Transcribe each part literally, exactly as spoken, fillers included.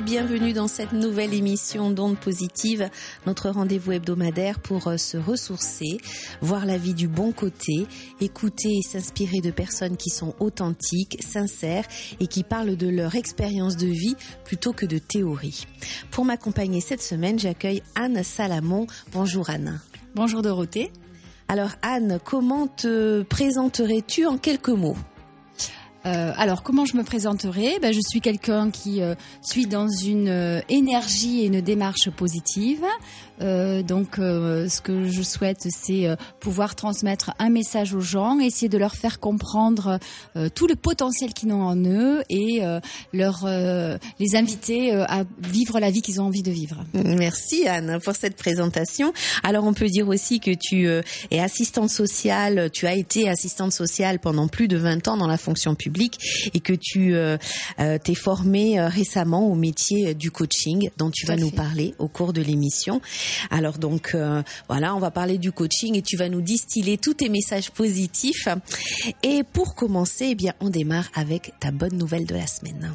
bienvenue dans cette nouvelle émission d'Ondes Positives, notre rendez-vous hebdomadaire pour se ressourcer, voir la vie du bon côté, écouter et s'inspirer de personnes qui sont authentiques, sincères et qui parlent de leur expérience de vie plutôt que de théorie. Pour m'accompagner cette semaine, j'accueille Anne Salamon. Bonjour Anne. Bonjour Dorothée. Alors Anne, comment te présenterais-tu en quelques mots ? Euh, alors, comment je me présenterai ? Ben, je suis quelqu'un qui euh, suis dans une euh, énergie et une démarche positive. Euh, donc, euh, ce que je souhaite, c'est euh, pouvoir transmettre un message aux gens, essayer de leur faire comprendre euh, tout le potentiel qu'ils ont en eux et euh, leur euh, les inviter euh, à vivre la vie qu'ils ont envie de vivre. Merci Anne pour cette présentation. Alors, on peut dire aussi que tu euh, es assistante sociale. Tu as été assistante sociale pendant plus de vingt ans dans la fonction publique. Et que tu euh, euh, t'es formée euh, récemment au métier du coaching dont tu vas nous parler au cours de l'émission. Alors donc euh, voilà, on va parler du coaching et tu vas nous distiller tous tes messages positifs. Et pour commencer, eh bien, on démarre avec ta bonne nouvelle de la semaine.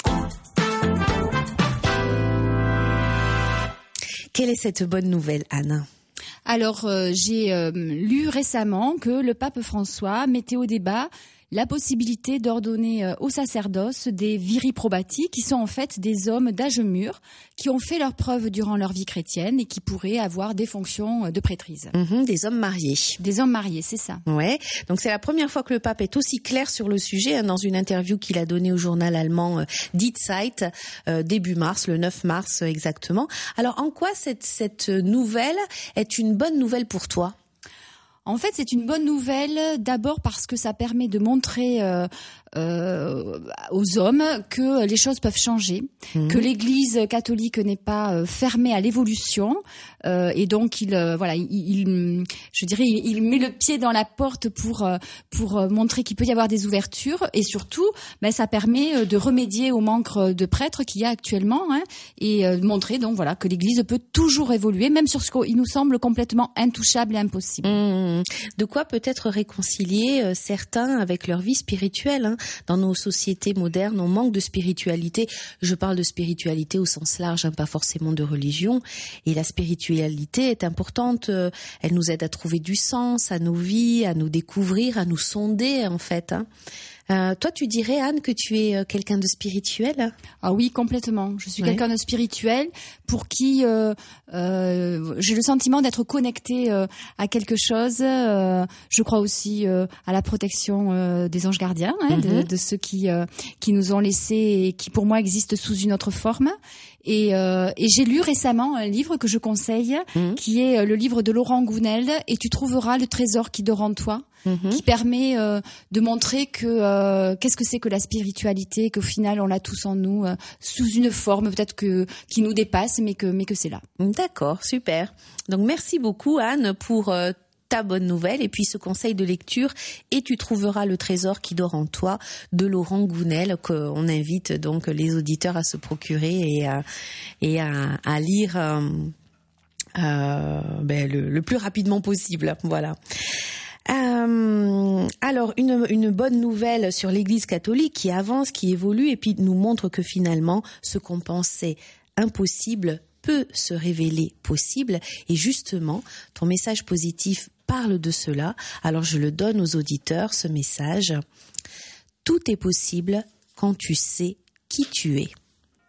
Quelle est cette bonne nouvelle, Anne ? Alors, euh, j'ai euh, lu récemment que le pape François mettait au débat la possibilité d'ordonner au sacerdoce des viri probati, qui sont en fait des hommes d'âge mûr, qui ont fait leurs preuves durant leur vie chrétienne et qui pourraient avoir des fonctions de prêtrise. Mmh, des hommes mariés. Des hommes mariés, c'est ça. Ouais. Donc c'est la première fois que le pape est aussi clair sur le sujet, hein, dans une interview qu'il a donnée au journal allemand euh, Die Zeit, euh, début mars, le neuf mars euh, exactement. Alors en quoi cette, cette nouvelle est une bonne nouvelle pour toi ? En fait, c'est une bonne nouvelle d'abord parce que ça permet de montrer euh, euh, aux hommes que les choses peuvent changer, mmh. que l'Église catholique n'est pas euh, fermée à l'évolution euh, et donc il euh, voilà, il, il je dirais il, il met le pied dans la porte pour euh, pour montrer qu'il peut y avoir des ouvertures et surtout, ben ça permet de remédier au manque de prêtres qu'il y a actuellement, hein, et euh, montrer donc voilà que l'Église peut toujours évoluer même sur ce qu'il nous semble complètement intouchable et impossible. Mmh. De quoi peut-être réconcilier euh, certains avec leur vie spirituelle, hein. Dans nos sociétés modernes, on manque de spiritualité. Je parle de spiritualité au sens large, hein, pas forcément de religion. Et la spiritualité est importante. Euh, elle nous aide à trouver du sens à nos vies, à nous découvrir, à nous sonder en fait, hein. Euh, toi, tu dirais, Anne, que tu es euh, quelqu'un de spirituel ? Ah oui, complètement. Je suis ouais. quelqu'un de spirituel pour qui euh, euh, j'ai le sentiment d'être connectée euh, à quelque chose. Euh, je crois aussi euh, à la protection euh, des anges gardiens, hein, mm-hmm. de, de ceux qui euh, qui nous ont laissés et qui, pour moi, existent sous une autre forme. Et, euh, et j'ai lu récemment un livre que je conseille, mmh. qui est le livre de Laurent Gounel, et tu trouveras le trésor qui dort en toi, mmh. qui permet euh, de montrer que euh, qu'est-ce que c'est que la spiritualité, qu'au final on l'a tous en nous, euh, sous une forme peut-être que qui nous dépasse, mais que mais que c'est là. D'accord, super. Donc merci beaucoup Anne pour euh, ta bonne nouvelle et puis ce conseil de lecture et tu trouveras le trésor qui dort en toi de Laurent Gounel qu'on invite donc les auditeurs à se procurer et à, et à, à lire euh, euh, ben le, le plus rapidement possible. Voilà. Euh, alors une, une bonne nouvelle sur l'Église catholique qui avance, qui évolue et puis nous montre que finalement ce qu'on pensait impossible peut se révéler possible et justement ton message positif parle de cela. Alors je le donne aux auditeurs, ce message. Tout est possible quand tu sais qui tu es.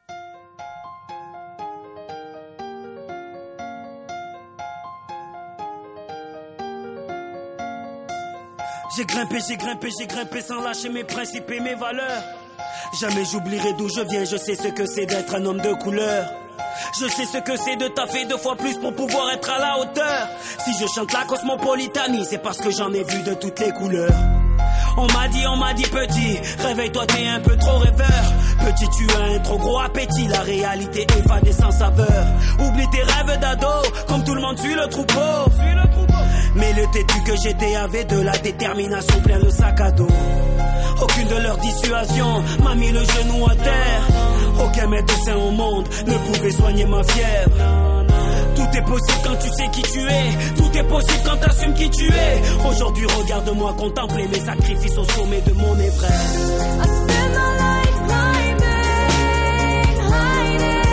J'ai grimpé, j'ai grimpé, j'ai grimpé sans lâcher mes principes et mes valeurs. Jamais j'oublierai d'où je viens, je sais ce que c'est d'être un homme de couleur. Je sais ce que c'est de taffer deux fois plus pour pouvoir être à la hauteur. Si je chante la cosmopolitanie, c'est parce que j'en ai vu de toutes les couleurs. On m'a dit, on m'a dit petit, réveille-toi t'es un peu trop rêveur. Petit tu as un trop gros appétit, la réalité est fanée sans saveur. Oublie tes rêves d'ado, comme tout le monde suit le troupeau. Mais le têtu que j'étais avait de la détermination plein le sac à dos. Aucune de leurs dissuasions m'a mis le genou à terre. Aucun médecin au monde ne pouvait soigner ma fièvre. Tout est possible quand tu sais qui tu es. Tout est possible quand t'assumes qui tu es. Aujourd'hui regarde-moi contempler mes sacrifices au sommet de mon Everest. I spend my life climbing, hiding.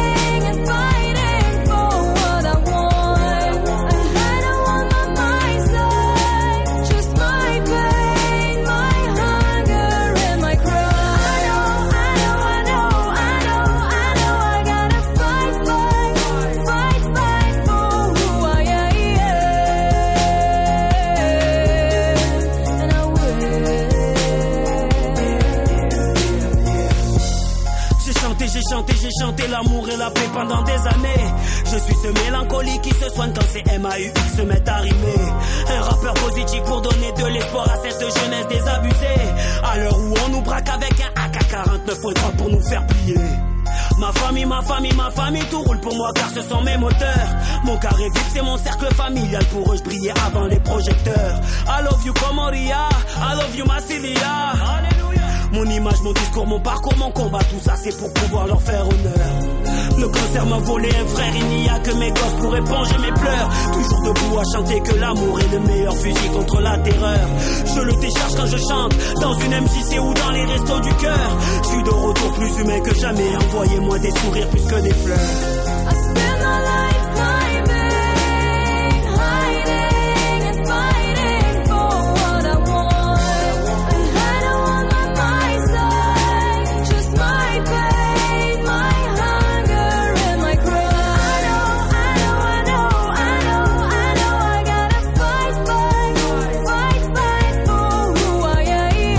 chanté, j'ai chanté, j'ai chanté l'amour et la paix pendant des années. Je suis ce mélancolique qui se soigne quand ces M A U X se mettent à rimer. Un rappeur positif pour donner de l'espoir à cette jeunesse désabusée. À l'heure où on nous braque avec un A K quarante-neuf point trois pour nous faire plier. Ma famille, ma famille, ma famille, tout roule pour moi car ce sont mes moteurs. Mon carré vif, c'est mon cercle familial. Pour eux, je brillais avant les projecteurs. I love you, Comoria. I love you, Massilia. Alléluia. Mon image, mon discours, mon parcours, mon combat, tout ça, c'est pour pouvoir leur faire honneur. Le cancer m'a volé un frère, il n'y a que mes gosses pour éponger mes pleurs. Toujours debout à chanter que l'amour est le meilleur fusil contre la terreur. Je le décharge quand je chante, dans une M J C ou dans les restos du cœur. Je suis de retour plus humain que jamais, envoyez-moi des sourires plus que des fleurs. I spend my life climbing, hiding and fighting for what I want. And I don't want my mind side, just my pain, my hunger and my cry. I know, I know, I know, I know, I gotta fight, fight, fight, fight for who I am.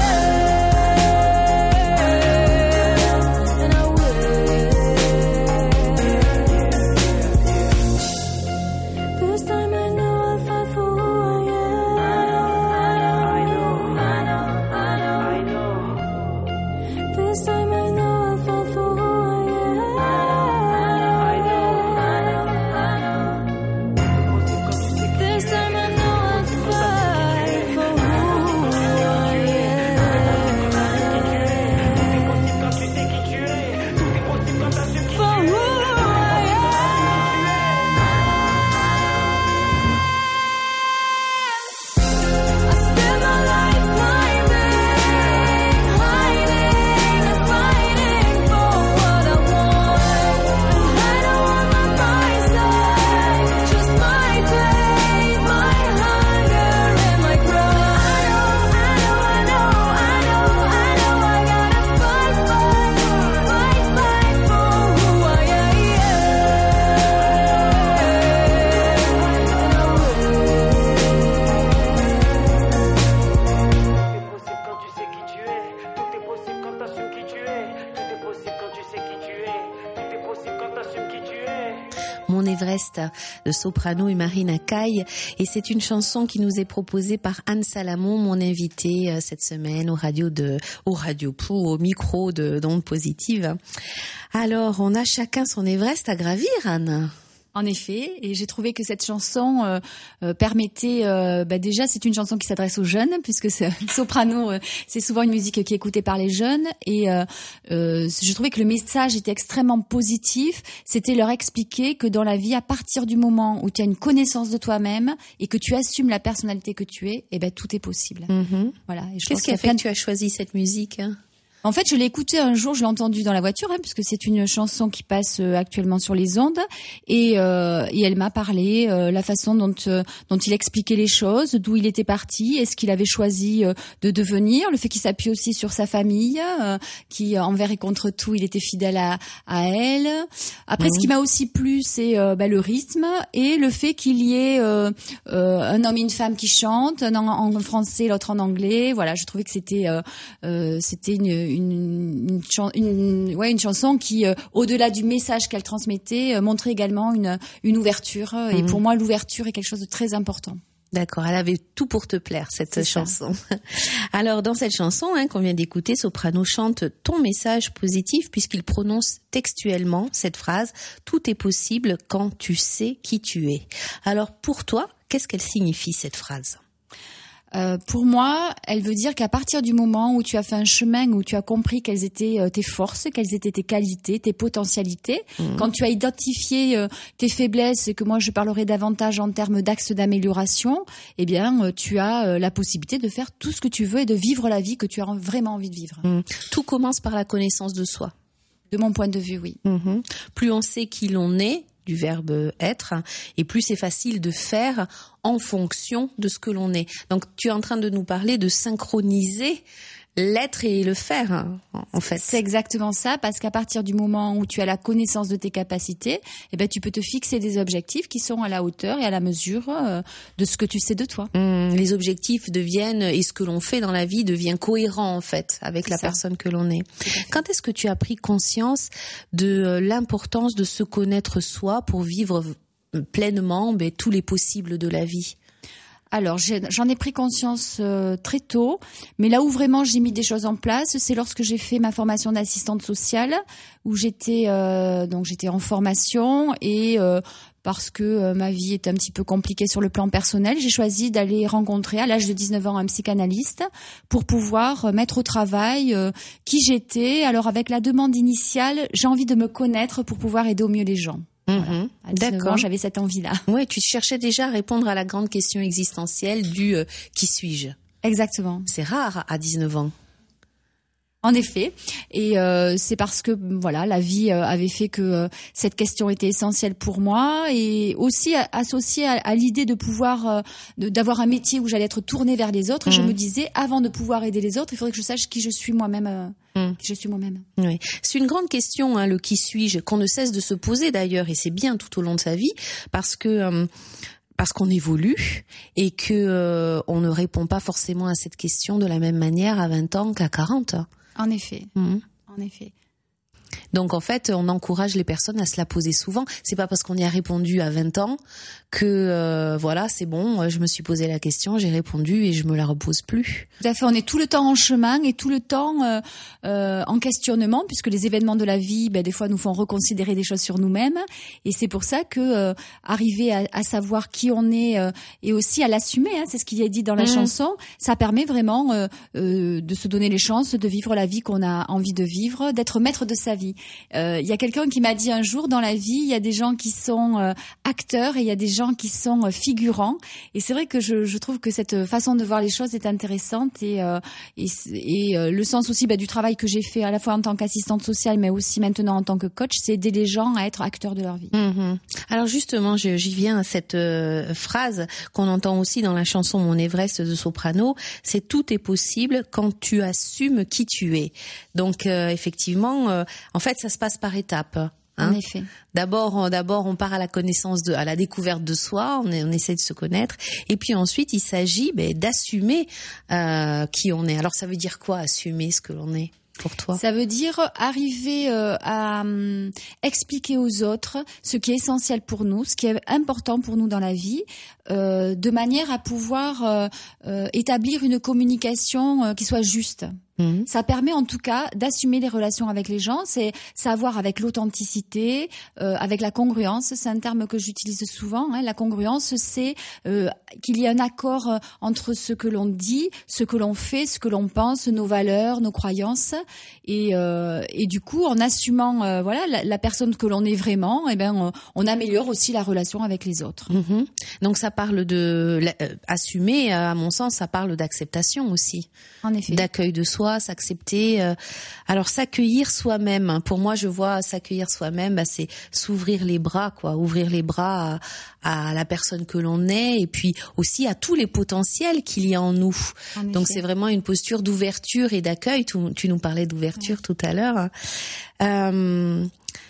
And I will. This time I know I'll fight for who I am. I know, I know, I know, I know. This time I know I'll fight for who I am. I know, I know, I know. This time I know I'll fight for who I am. For who I am. I spend my life climbing, hiding and fighting for what I want. And I don't want my mind side, just my pain, my hunger and my cry. I know, I know, I know, I know, I gotta fight, fight, fight, fight for who I am. And I Tout est possible quand tu sais qui tu es. Tout est possible quand t'assumes qui tu es. Tout est possible quand tu sais qui tu es. Tout est possible quand t'assumes qui tu es. Mon Everest de Soprano et Marina Kaye, et c'est une chanson qui nous est proposée par Anne Salamon, mon invitée euh, cette semaine au radio de, au radio pou, au micro de d'Ondes Positives. Alors, on a chacun son Everest à gravir, Anne. En effet, et j'ai trouvé que cette chanson euh, euh, permettait, euh, bah déjà c'est une chanson qui s'adresse aux jeunes, puisque c'est, Soprano, euh, c'est souvent une musique qui est écoutée par les jeunes, et euh, euh, je trouvais que le message était extrêmement positif. C'était leur expliquer que dans la vie, à partir du moment où tu as une connaissance de toi-même et que tu assumes la personnalité que tu es, eh ben tout est possible. Mm-hmm. Voilà. Et je Qu'est-ce pense qui a qu'il y fait plein que tu as choisi cette musique, hein? En fait, je l'ai écouté un jour, je l'ai entendu dans la voiture, hein, puisque c'est une chanson qui passe euh, actuellement sur les ondes, et, euh, et elle m'a parlé, euh, la façon dont euh, dont il expliquait les choses, d'où il était parti, est-ce qu'il avait choisi euh, de devenir, le fait qu'il s'appuie aussi sur sa famille, euh, qui envers et contre tout, il était fidèle à, à elle. Après, mmh. ce qui m'a aussi plu, c'est euh, bah, le rythme et le fait qu'il y ait euh, euh, un homme et une femme qui chantent, un en, en français, l'autre en anglais. Voilà, je trouvais que c'était euh, euh, c'était une Une, une, chan- une, ouais, une chanson qui, euh, au-delà du message qu'elle transmettait, euh, montrait également une, une ouverture. Euh, mmh. Et pour moi, l'ouverture est quelque chose de très important. D'accord, elle avait tout pour te plaire, cette C'est chanson. Ça. Alors, dans cette chanson hein, qu'on vient d'écouter, Soprano chante ton message positif puisqu'il prononce textuellement cette phrase « Tout est possible quand tu sais qui tu es ». Alors, pour toi, qu'est-ce qu'elle signifie, cette phrase ? Euh, pour moi, elle veut dire qu'à partir du moment où tu as fait un chemin, où tu as compris quelles étaient euh, tes forces, quelles étaient tes qualités, tes potentialités, mmh. quand tu as identifié euh, tes faiblesses, et que moi je parlerai davantage en termes d'axes d'amélioration, eh bien euh, tu as euh, la possibilité de faire tout ce que tu veux et de vivre la vie que tu as vraiment envie de vivre. Mmh. Tout commence par la connaissance de soi. De mon point de vue, oui. Mmh. Plus on sait qui l'on est, du verbe être, et plus c'est facile de faire en fonction de ce que l'on est. Donc tu es en train de nous parler de synchroniser l'être et le faire, hein, en fait. C'est exactement ça, parce qu'à partir du moment où tu as la connaissance de tes capacités, eh ben tu peux te fixer des objectifs qui sont à la hauteur et à la mesure euh, de ce que tu sais de toi. Mmh, les objectifs deviennent, et ce que l'on fait dans la vie devient cohérent en fait avec C'est la ça. personne que l'on est. Quand est-ce que tu as pris conscience de euh, l'importance de se connaître soi pour vivre v- pleinement ben, tous les possibles de la vie? Alors, j'ai- j'en ai pris conscience euh, très tôt, mais là où vraiment j'ai mis des choses en place, c'est lorsque j'ai fait ma formation d'assistante sociale, où j'étais euh, donc j'étais en formation et euh, parce que euh, ma vie était un petit peu compliquée sur le plan personnel, j'ai choisi d'aller rencontrer à l'âge de dix-neuf ans un psychanalyste pour pouvoir euh, mettre au travail euh, qui j'étais. Alors avec la demande initiale, j'ai envie de me connaître pour pouvoir aider au mieux les gens. Mmh, À dix-neuf ans, d'accord. j'avais cette envie-là. Ouais, tu cherchais déjà à répondre à la grande question existentielle du euh, qui suis-je? Exactement. C'est rare à dix-neuf ans. En effet, et euh, c'est parce que voilà, la vie euh, avait fait que euh, cette question était essentielle pour moi, et aussi a- associée à, à l'idée de pouvoir euh, de- d'avoir un métier où j'allais être tournée vers les autres. Et je Mhm. me disais, avant de pouvoir aider les autres, il faudrait que je sache qui je suis moi-même. euh, Mhm. qui je suis moi-même. Oui, c'est une grande question, hein, le qui suis-je, qu'on ne cesse de se poser d'ailleurs, et c'est bien tout au long de sa vie, parce que euh, parce qu'on évolue et que euh, on ne répond pas forcément à cette question de la même manière à vingt ans qu'à quarante. En effet, Mhm. en effet. Donc en fait, on encourage les personnes à se la poser souvent. C'est pas parce qu'on y a répondu à vingt ans que euh, voilà, c'est bon, je me suis posé la question, j'ai répondu et je me la repose plus. Tout à fait, on est tout le temps en chemin et tout le temps euh, euh, en questionnement, puisque les événements de la vie, ben, des fois, nous font reconsidérer des choses sur nous-mêmes. Et c'est pour ça que euh, arriver à, à savoir qui on est euh, et aussi à l'assumer, hein, c'est ce qu'il y a dit dans la Mmh. chanson, ça permet vraiment euh, euh, de se donner les chances de vivre la vie qu'on a envie de vivre, d'être maître de sa vie. Euh, Il y a quelqu'un qui m'a dit un jour, dans la vie, il y a des gens qui sont euh, acteurs et il y a des gens qui sont euh, figurants. Et c'est vrai que je, je trouve que cette façon de voir les choses est intéressante et, euh, et, et euh, le sens aussi bah, du travail que j'ai fait à la fois en tant qu'assistante sociale mais aussi maintenant en tant que coach, c'est aider les gens à être acteurs de leur vie. Mhm. Alors justement, je- j'y viens à cette euh, phrase qu'on entend aussi dans la chanson Mon Everest de Soprano, c'est tout est possible quand tu assumes qui tu es. Donc euh, effectivement, euh, en fait, ça se passe par étapes. Hein. En effet. D'abord, on- d'abord, on part à la connaissance de, à la découverte de soi. On, est- on essaie de se connaître, et puis ensuite, il s'agit ben, d'assumer euh, qui on est. Alors, ça veut dire quoi, assumer ce que l'on est pour toi? Ça veut dire arriver euh, à hum, expliquer aux autres ce qui est essentiel pour nous, ce qui est important pour nous dans la vie, euh, de manière à pouvoir euh, euh, établir une communication euh, qui soit juste. Mhm. Ça permet en tout cas d'assumer les relations avec les gens, c'est savoir avec l'authenticité, euh, avec la congruence, c'est un terme que j'utilise souvent. Hein. La congruence, c'est euh, qu'il y a un accord euh, entre ce que l'on dit, ce que l'on fait, ce que l'on pense, nos valeurs, nos croyances, et, euh, et du coup, en assumant euh, voilà la, la personne que l'on est vraiment, eh ben on, on améliore aussi la relation avec les autres. Mhm. Donc ça parle de la- euh, assumer, euh, à mon sens, ça parle d'acceptation aussi, En effet. d'accueil de soi, s'accepter. euh, Alors s'accueillir soi-même. hein. Pour moi, je vois s'accueillir soi-même, bah, c'est s'ouvrir les bras, quoi, ouvrir les bras à, à la personne que l'on est, et puis aussi à tous les potentiels qu'il y a en nous. En Donc effet. c'est vraiment une posture d'ouverture et d'accueil. Tu, tu nous parlais d'ouverture tout à l'heure. Euh,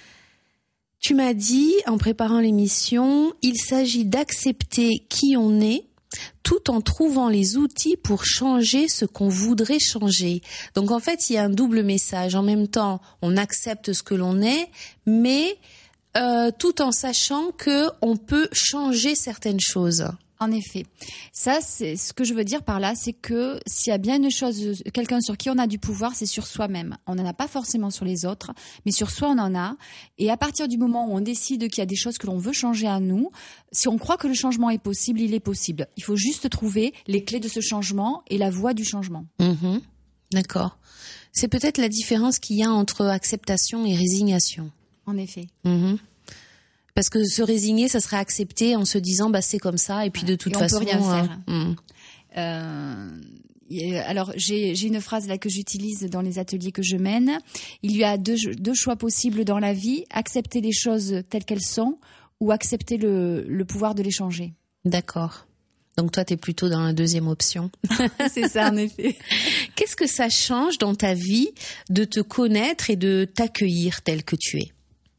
Tu m'as dit, en préparant l'émission, il s'agit d'accepter qui on est tout en trouvant les outils pour changer ce qu'on voudrait changer. Donc en fait, il y a un double message. En même temps, on accepte ce que l'on est, mais euh, tout en sachant que on peut changer certaines choses. En effet. Ça, c'est ce que je veux dire par là, c'est que s'il y a bien une chose, quelqu'un sur qui on a du pouvoir, c'est sur soi-même. On n'en a pas forcément sur les autres, mais sur soi, on en a. Et à partir du moment où on décide qu'il y a des choses que l'on veut changer à nous, si on croit que le changement est possible, il est possible. Il faut juste trouver les clés de ce changement et la voie du changement. Mhm. D'accord. C'est peut-être la différence qu'il y a entre acceptation et résignation. En effet. Mhm. Parce que se résigner, ça serait accepter en se disant bah c'est comme ça et puis de toute Et on peut façon rien faire. euh, mm. Euh, et, alors j'ai j'ai une phrase là que j'utilise dans les ateliers que je mène. Il y a deux, deux choix possibles dans la vie: accepter les choses telles qu'elles sont ou accepter le, le pouvoir de les changer. D'accord. Donc toi, t'es plutôt dans la deuxième option. C'est ça, en effet. Qu'est-ce que ça change dans ta vie de te connaître et de t'accueillir tel que tu es?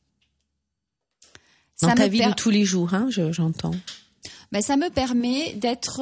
Dans Ça ta me vie per- de tous les jours, hein, je- j'entends. Ben, ça me permet d'être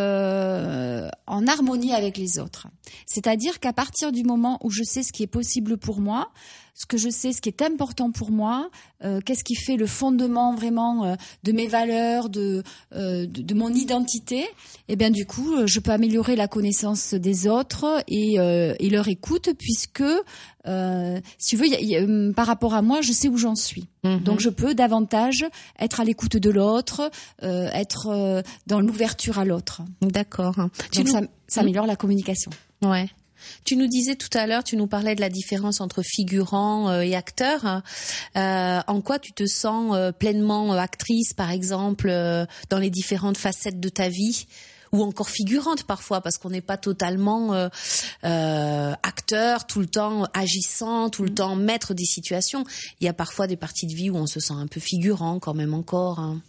euh, en harmonie avec les autres. C'est-à-dire qu'à partir du moment où je sais ce qui est possible pour moi, ce que je sais, ce qui est important pour moi, euh, qu'est-ce qui fait le fondement vraiment euh, de mes valeurs, de, euh, de de mon identité, et bien du coup, euh, je peux améliorer la connaissance des autres et, euh, et leur écoute, puisque euh, si tu veux, y a- y a, hum, par rapport à moi, je sais où j'en suis. Mhm. Donc je peux davantage être à l'écoute de l'autre, euh, être euh, dans l'ouverture à l'autre. D'accord. Tu Donc nous... ça, ça améliore la communication. Ouais. Tu nous disais tout à l'heure, tu nous parlais de la différence entre figurant euh, et acteur. Euh, en quoi tu te sens euh, pleinement euh, actrice, par exemple, euh, dans les différentes facettes de ta vie, ou encore figurante parfois, parce qu'on n'est pas totalement euh, euh, acteur tout le temps, agissant tout le temps, maître des situations. Il y a parfois des parties de vie où on se sent un peu figurant quand même encore. Hein.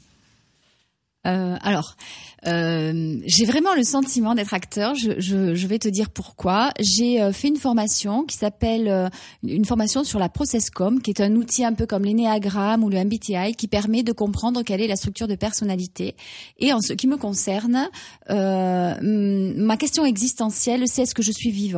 Euh, alors, euh, j'ai vraiment le sentiment d'être acteur. Je, je, je vais te dire pourquoi. J'ai euh, fait une formation qui s'appelle euh, une formation sur la ProcessCom, qui est un outil un peu comme l'énéagramme ou le M B T I, qui permet de comprendre quelle est la structure de personnalité. Et en ce qui me concerne, euh, ma question existentielle, c'est est-ce que je suis vivant ?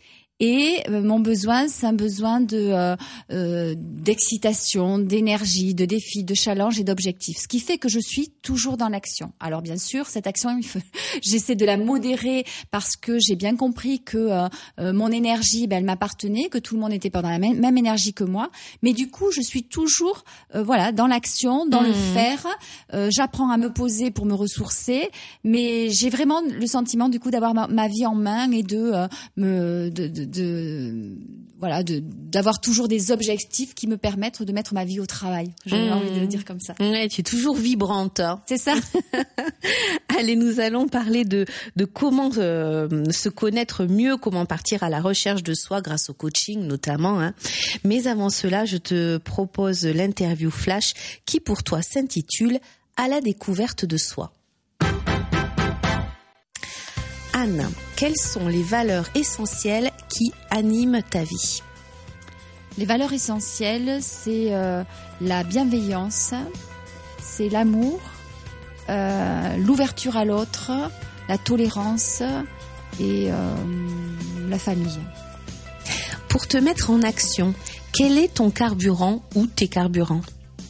Et euh, mon besoin, c'est un besoin de euh, euh, d'excitation, d'énergie, de défi, de challenge et d'objectif. Ce qui fait que je suis toujours dans l'action. Alors bien sûr, cette action, il faut, j'essaie de la modérer parce que j'ai bien compris que euh, euh, mon énergie, ben, elle m'appartenait, que tout le monde était pas dans la même, même énergie que moi. Mais du coup, je suis toujours, euh, voilà, dans l'action, dans Mmh. le faire. Euh, j'apprends à me poser pour me ressourcer, mais j'ai vraiment le sentiment du coup d'avoir ma, ma vie en main et de euh, me de, de de voilà de d'avoir toujours des objectifs qui me permettent de mettre ma vie au travail. J'ai Mmh. envie de le dire comme ça. Ouais, tu es toujours vibrante. Hein. C'est ça. Allez, nous allons parler de de comment euh, se connaître mieux, comment partir à la recherche de soi grâce au coaching notamment. Hein. Mais avant cela, je te propose l'interview flash qui pour toi s'intitule « À la découverte de soi ». Anne, quelles sont les valeurs essentielles qui animent ta vie ? Les valeurs essentielles, c'est euh, la bienveillance, c'est l'amour, euh, l'ouverture à l'autre, la tolérance et euh, la famille. Pour te mettre en action, quel est ton carburant ou tes carburants ?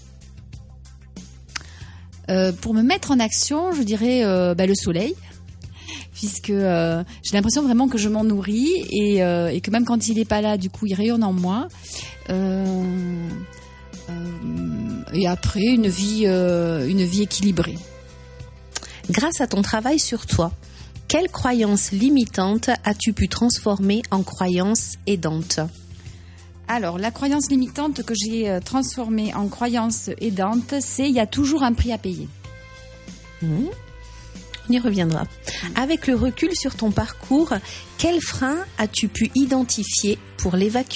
Euh, pour me mettre en action, je dirais euh, bah, le soleil, puisque euh, j'ai l'impression vraiment que je m'en nourris et, euh, et que même quand il n'est pas là, du coup, il rayonne en moi. Euh, euh, et après, une vie, euh, une vie équilibrée. Grâce à ton travail sur toi, quelle croyance limitante as-tu pu transformer en croyance aidante ? Alors, la croyance limitante que j'ai euh, transformée en croyance aidante, c'est il y a toujours un prix à payer. Mmh. On y reviendra. Avec le recul sur ton parcours, quel frein as-tu pu identifier pour l'évacuer ?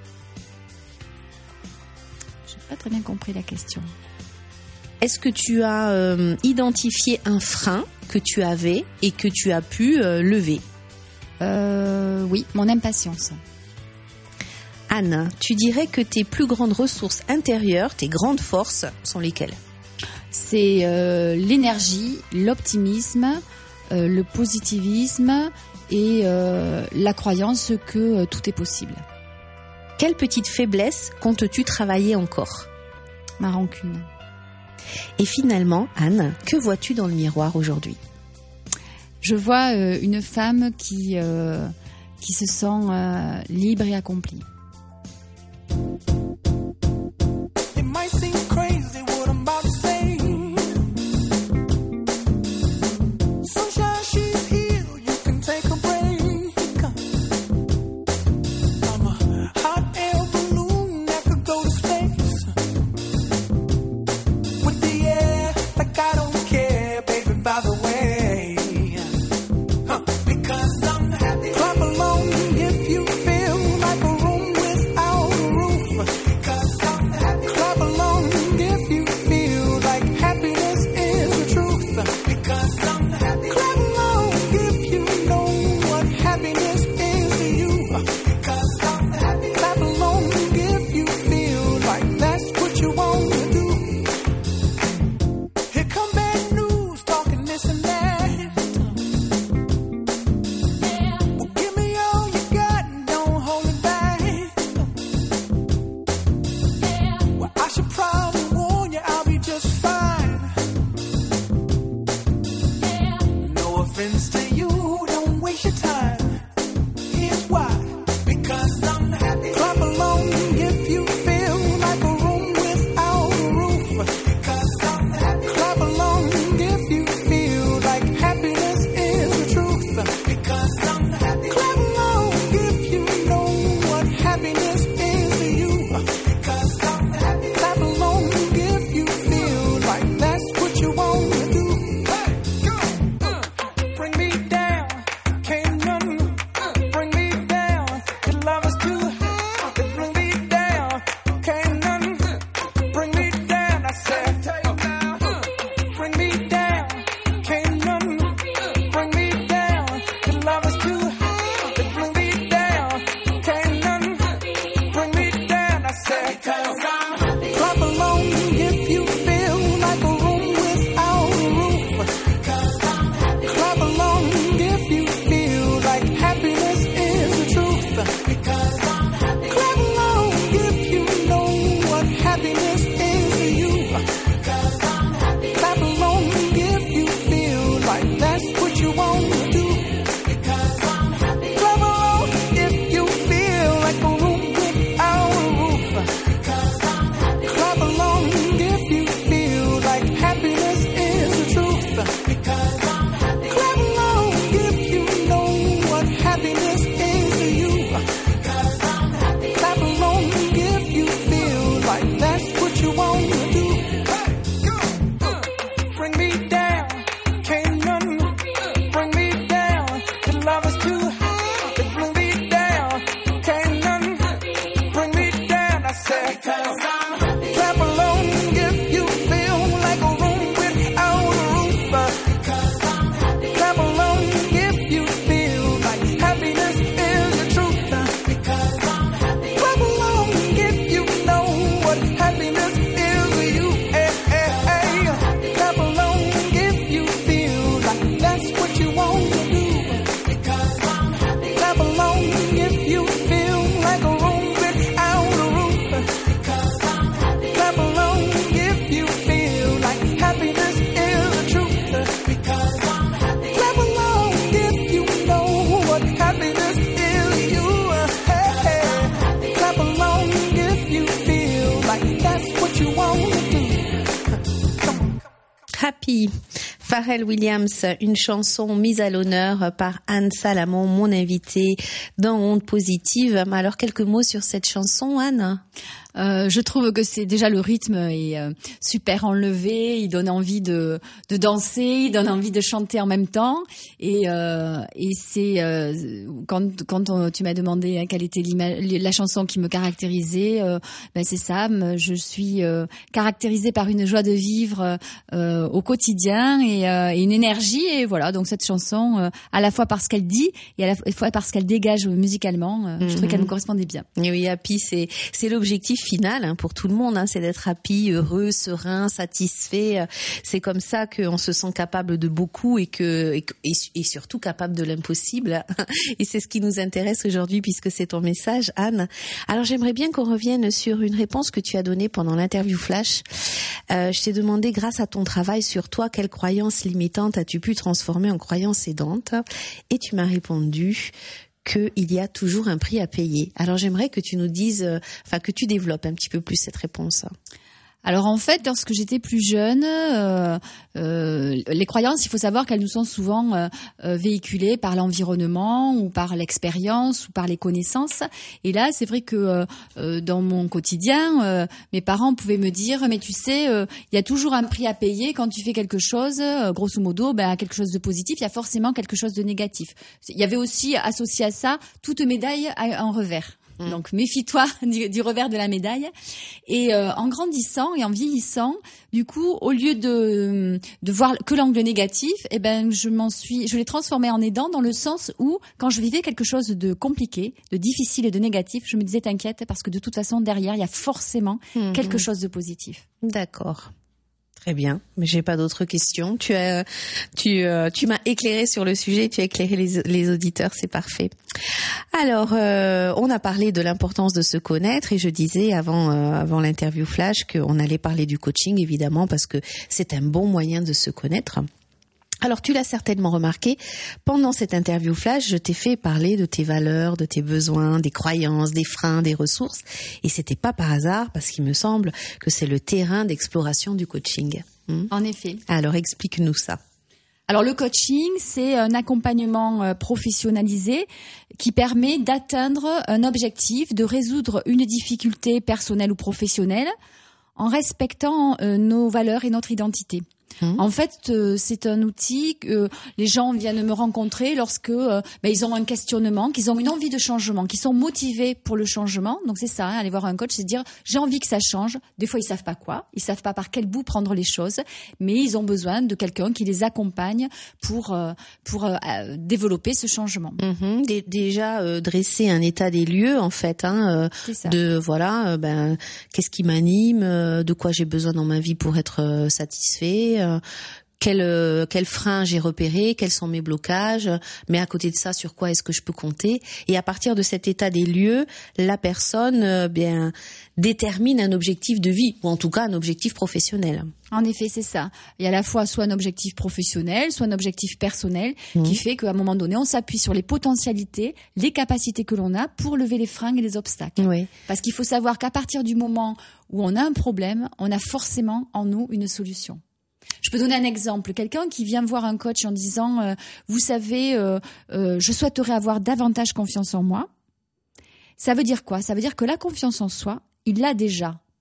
Je n'ai pas très bien compris la question. Est-ce que tu as euh, identifié un frein que tu avais et que tu as pu euh, lever ? Euh, oui, mon impatience. Anne, tu dirais que tes plus grandes ressources intérieures, tes grandes forces, sont lesquelles ? C'est euh, l'énergie, l'optimisme, euh, le positivisme et euh, la croyance que euh, tout est possible. Quelle petite faiblesse comptes-tu travailler encore ? Ma rancune. Et finalement, Anne, que vois-tu dans le miroir aujourd'hui ? Je vois euh, une femme qui, euh, qui se sent euh, libre et accomplie. It might seem crazy what I'm about to say. Sunshine, she's here, you can take a break. I'm a hot air balloon that could go to space. With the air, like I don't care, baby, by the way. Huh, because I'm happy. Clap along if you feel like a room say, clap along if you feel like a room without a roof. Clap along if you feel like happiness is the truth. Clap along if you know what happiness is to you. Hey, hey, hey. Clap along if you feel like that's what you want to do. Clap along if you feel like a room without a roof. Clap along if you feel like happiness is the truth. Clap along if you know what happiness is to you. Hey, hey. Clap along if you feel like that's what you want to do. Come on. Happy. Pharrell Williams, une chanson mise à l'honneur par Anne Salamon, mon invitée dans Ondes Positives. Alors, quelques mots sur cette chanson, Anne? Euh, je trouve que c'est déjà le rythme est euh, super enlevé, il donne envie de de danser, il donne envie de chanter en même temps et euh, et c'est euh, quand quand on, tu m'as demandé quelle était la chanson qui me caractérisait, euh, ben c'est ça, je suis euh, caractérisée par une joie de vivre euh, au quotidien et, euh, et une énergie et voilà, donc cette chanson euh, à la fois parce qu'elle dit et à la fois parce qu'elle dégage musicalement, euh, mm-hmm. je trouvais qu'elle me correspondait bien. Et oui, Happy, c'est c'est l'objectif final hein, pour tout le monde, hein, c'est d'être happy, heureux, serein, satisfait. C'est comme ça qu'on se sent capable de beaucoup et que et, et surtout capable de l'impossible. Et c'est ce qui nous intéresse aujourd'hui puisque c'est ton message, Anne. Alors j'aimerais bien qu'on revienne sur une réponse que tu as donnée pendant l'interview flash. Euh, je t'ai demandé, grâce à ton travail sur toi, quelle croyance limitante as-tu pu transformer en croyance aidante? Et tu m'as répondu qu'il y a toujours un prix à payer. Alors j'aimerais que tu nous dises, euh, enfin que tu développes un petit peu plus cette réponse. Alors en fait, lorsque j'étais plus jeune, euh, euh, les croyances, il faut savoir qu'elles nous sont souvent euh, euh, véhiculées par l'environnement ou par l'expérience ou par les connaissances. Et là, c'est vrai que euh, dans mon quotidien, euh, mes parents pouvaient me dire, mais tu sais, euh, il y a toujours un prix à payer quand tu fais quelque chose. Euh, grosso modo, ben quelque chose de positif, il y a forcément quelque chose de négatif. Il y avait aussi associé à ça toute médaille à un revers. Donc méfie-toi du, du revers de la médaille. Et euh, en grandissant et en vieillissant, du coup, au lieu de de voir que l'angle négatif, eh ben je m'en suis, je l'ai transformé en aidant dans le sens où quand je vivais quelque chose de compliqué, de difficile et de négatif, je me disais t'inquiète parce que de toute façon derrière il y a forcément mmh. quelque chose de positif. D'accord. Très bien, mais j'ai pas d'autres questions. Tu as, tu, euh, tu m'as éclairé sur le sujet, tu as éclairé les, les auditeurs, c'est parfait. Alors, euh, on a parlé de l'importance de se connaître et je disais avant, euh, avant l'interview flash qu'on allait parler du coaching évidemment parce que c'est un bon moyen de se connaître. Alors, tu l'as certainement remarqué, pendant cette interview flash, je t'ai fait parler de tes valeurs, de tes besoins, des croyances, des freins, des ressources. Et c'était pas par hasard, parce qu'il me semble que c'est le terrain d'exploration du coaching. Hmm? En effet. Alors, explique-nous ça. Alors, le coaching, c'est un accompagnement professionnalisé qui permet d'atteindre un objectif, de résoudre une difficulté personnelle ou professionnelle en respectant nos valeurs et notre identité. Mmh. En fait, euh, c'est un outil que euh, les gens viennent me rencontrer lorsque euh, ben, ils ont un questionnement, qu'ils ont une envie de changement, qu'ils sont motivés pour le changement. Donc c'est ça, hein, aller voir un coach, c'est dire j'ai envie que ça change. Des fois ils savent pas quoi, ils savent pas par quel bout prendre les choses, mais ils ont besoin de quelqu'un qui les accompagne pour euh, pour euh, développer ce changement. Mmh. D- déjà euh, dresser un état des lieux en fait, hein, euh, de voilà, euh, ben qu'est-ce qui m'anime, euh, de quoi j'ai besoin dans ma vie pour être euh, satisfait. Euh, quel, euh, quel frein j'ai repéré, quels sont mes blocages, mais à côté de ça, sur quoi est-ce que je peux compter? Et à partir de cet état des lieux, la personne euh, bien détermine un objectif de vie, ou en tout cas un objectif professionnel. En effet, c'est ça. Il y a à la fois soit un objectif professionnel, soit un objectif personnel, mmh. qui fait qu'à un moment donné, on s'appuie sur les potentialités, les capacités que l'on a pour lever les freins et les obstacles. Oui. Parce qu'il faut savoir qu'à partir du moment où on a un problème, on a forcément en nous une solution. Je peux donner un exemple. Quelqu'un qui vient voir un coach en disant euh, « Vous savez, euh, euh, je souhaiterais avoir davantage confiance en moi ». Ça veut dire quoi? Ça veut dire que la confiance en soi, il l'a déjà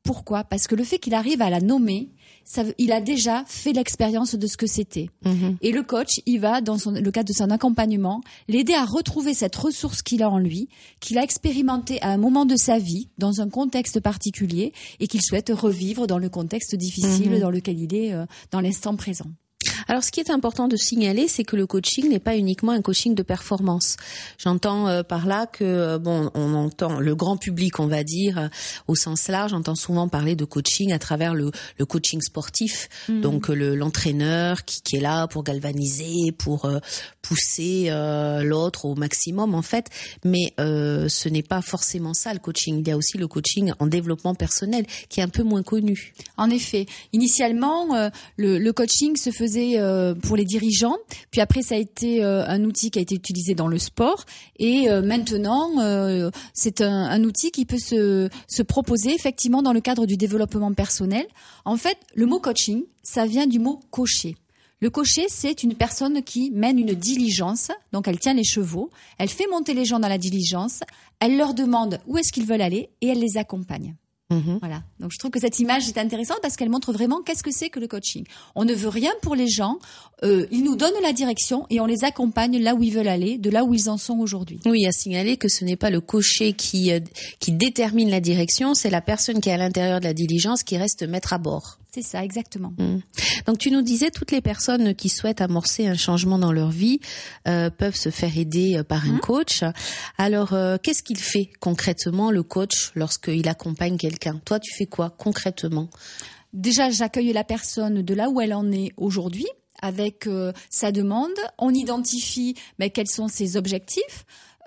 Pourquoi ? Parce que le fait qu'il arrive à la nommer, ça, veut- il a déjà fait l'expérience de ce que c'était. Mhm. Et le coach, il va, dans son, le cadre de son accompagnement, l'aider à retrouver cette ressource qu'il a en lui, qu'il a expérimentée à un moment de sa vie, dans un contexte particulier, et qu'il souhaite revivre dans le contexte difficile Mhm. dans lequel il est euh, dans l'instant présent. Alors, ce qui est important de signaler, c'est que le coaching n'est pas uniquement un coaching de performance. J'entends euh, par là que, euh, bon, on entend le grand public, on va dire, euh, au sens large, entend souvent parler de coaching à travers le, le coaching sportif. Mmh. Donc, euh, le, l'entraîneur qui, qui est là pour galvaniser, pour euh, pousser euh, l'autre au maximum, en fait. Mais euh, ce n'est pas forcément ça, le coaching. Il y a aussi le coaching en développement personnel, qui est un peu moins connu. En effet, initialement, euh, le, le coaching se faisait euh, pour les dirigeants, puis après ça a été euh, un outil qui a été utilisé dans le sport, et euh, maintenant euh, c'est un, un outil qui peut se, se proposer effectivement dans le cadre du développement personnel. En fait, le mot coaching, ça vient du mot cocher. Le cocher, c'est une personne qui mène une diligence, donc elle tient les chevaux, elle fait monter les gens dans la diligence, elle leur demande où est-ce qu'ils veulent aller et elle les accompagne. Mhm. Voilà. Donc je trouve que cette image est intéressante parce qu'elle montre vraiment qu'est-ce que c'est que le coaching. On ne veut rien pour les gens, euh, ils nous donnent la direction et on les accompagne là où ils veulent aller, de là où ils en sont aujourd'hui. Oui, à signaler que ce n'est pas le cocher qui euh, qui détermine la direction, c'est la personne qui est à l'intérieur de la diligence qui reste maître à bord. C'est ça, exactement. Mmh. Donc tu nous disais, toutes les personnes qui souhaitent amorcer un changement dans leur vie euh, peuvent se faire aider euh, par un Mmh. coach. Alors euh, qu'est-ce qu'il fait concrètement, le coach, lorsqu'il accompagne quelqu'un ? Toi, tu fais quoi concrètement ? Déjà, j'accueille la personne de là où elle en est aujourd'hui, avec euh, sa demande. On identifie mais, quels sont ses objectifs.